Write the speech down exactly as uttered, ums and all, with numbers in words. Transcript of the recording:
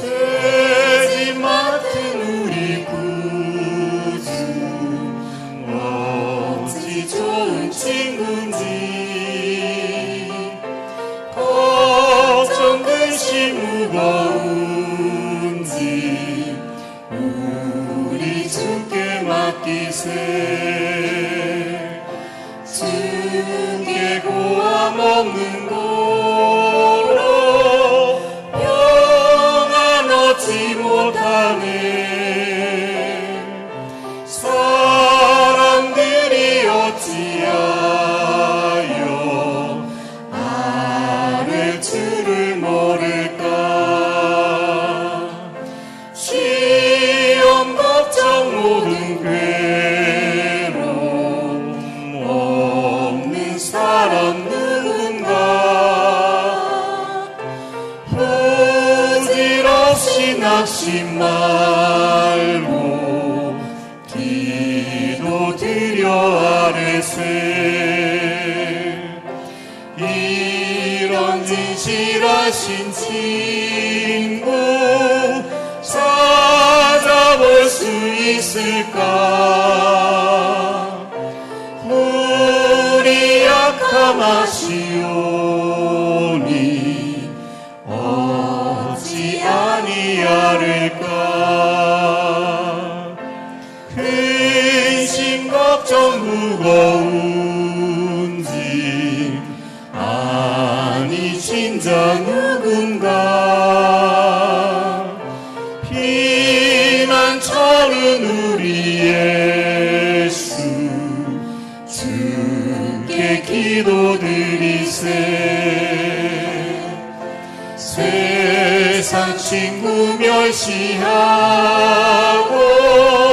죄짐 맡은 우리 구주 어찌 좋은 친구인지 걱정 근심 무거운지 우리 주께 맡기세. 주께 고함 없는 고로 평안 얻지 못하네. 사람들이 어찌하여 아뢰 주를 모를까. 시험 걱정 모든 괴로움 없는 사람 누군가. 부질없이 낙심 말고 기도 드려 아뢰세. 이런 진실하신 친구 찾아볼 수 있을까. 우리 약함 아시오니 어찌 아니하릴까. 근심 걱정 무거운지 아니 진짜 누군가. 피난처는 우리 예수 주께 기도드리세. 세상 친구 멸시하고